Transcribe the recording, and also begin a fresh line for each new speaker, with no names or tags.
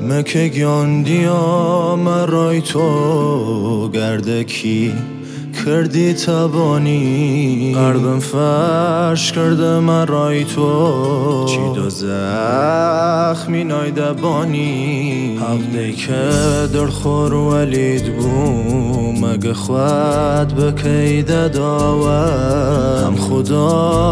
مکه گیاندیا مرای تو گردکی کردی تبانی قلبم فرش کرده مرای تو چی دو زخمی نایده بانی حق دی که در خور ولید بو مگه خود بکیده داور هم خدا